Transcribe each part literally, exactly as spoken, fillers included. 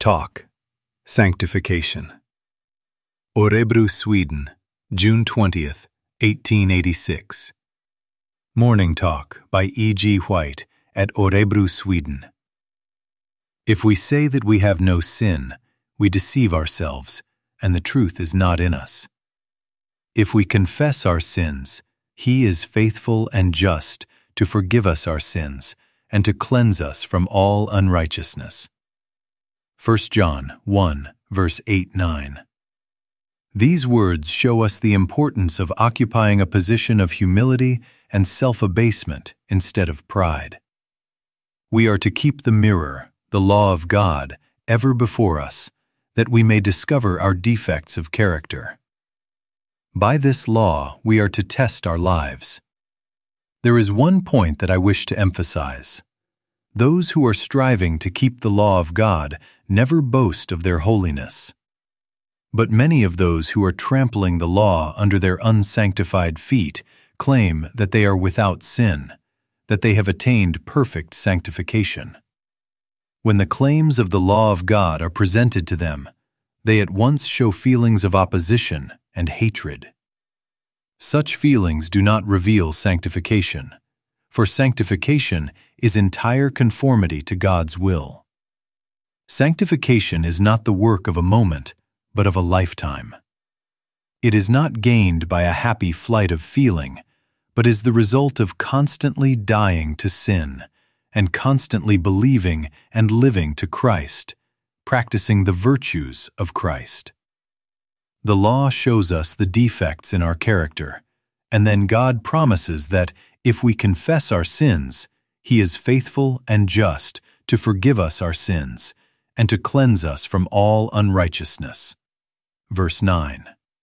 Talk, Sanctification. Örebro, Sweden, June twentieth, eighteen eighty-six. Morning Talk by E G White at Örebro, Sweden. If we say that we have no sin, we deceive ourselves, and the truth is not in us. If we confess our sins, He is faithful and just to forgive us our sins and to cleanse us from all unrighteousness. First John one, verse eight to nine. These words show us the importance of occupying a position of humility and self-abasement instead of pride. We are to keep the mirror, the law of God, ever before us, that we may discover our defects of character. By this law, we are to test our lives. There is one point that I wish to emphasize. Those who are striving to keep the law of God never boast of their holiness. But many of those who are trampling the law under their unsanctified feet claim that they are without sin, that they have attained perfect sanctification. When the claims of the law of God are presented to them, they at once show feelings of opposition and hatred. Such feelings do not reveal sanctification, for sanctification is entire conformity to God's will. Sanctification is not the work of a moment, but of a lifetime. It is not gained by a happy flight of feeling, but is the result of constantly dying to sin and constantly believing and living to Christ, practicing the virtues of Christ. The law shows us the defects in our character, and then God promises that if we confess our sins, He is faithful and just to forgive us our sins and to cleanse us from all unrighteousness. Verse nine.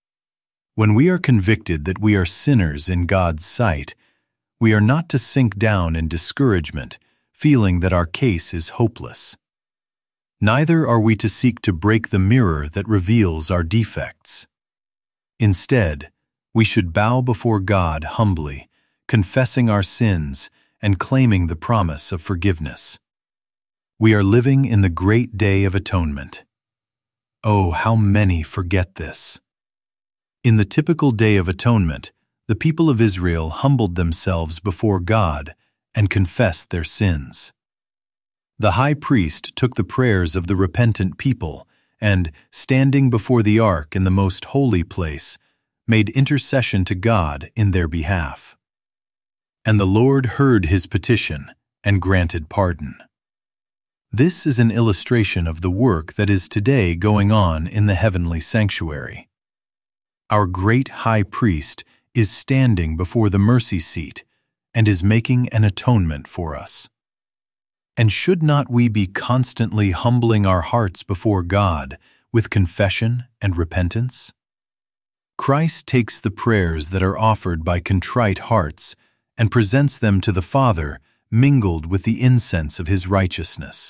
When we are convicted that we are sinners in God's sight, we are not to sink down in discouragement, feeling that our case is hopeless. Neither are we to seek to break the mirror that reveals our defects. Instead, we should bow before God humbly, confessing our sins and claiming the promise of forgiveness. We are living in the great day of atonement. Oh, how many forget this! In the typical Day of Atonement, the people of Israel humbled themselves before God and confessed their sins. The high priest took the prayers of the repentant people and, standing before the ark in the most holy place, made intercession to God in their behalf. And the Lord heard his petition and granted pardon. This is an illustration of the work that is today going on in the heavenly sanctuary. Our great high priest is standing before the mercy seat and is making an atonement for us. And should not we be constantly humbling our hearts before God with confession and repentance? Christ takes the prayers that are offered by contrite hearts and presents them to the Father, mingled with the incense of His righteousness.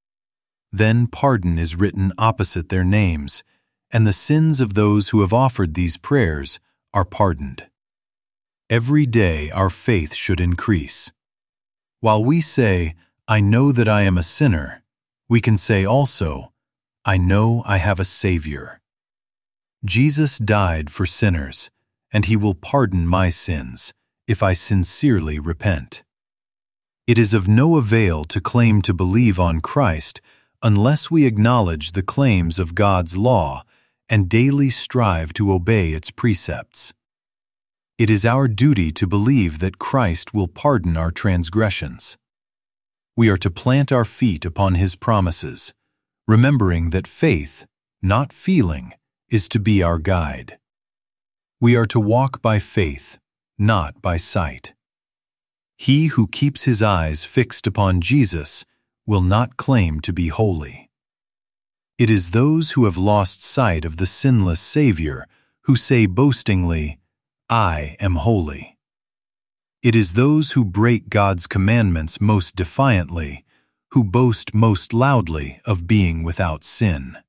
Then pardon is written opposite their names, and the sins of those who have offered these prayers are pardoned. Every day our faith should increase. While we say, "I know that I am a sinner," we can say also, "I know I have a Savior." Jesus died for sinners, and He will pardon my sins if I sincerely repent. It is of no avail to claim to believe on Christ unless we acknowledge the claims of God's law and daily strive to obey its precepts. It is our duty to believe that Christ will pardon our transgressions. We are to plant our feet upon His promises, remembering that faith, not feeling, is to be our guide. We are to walk by faith, not by sight. He who keeps his eyes fixed upon Jesus will not claim to be holy. It is those who have lost sight of the sinless Savior who say boastingly, "I am holy." It is those who break God's commandments most defiantly who boast most loudly of being without sin.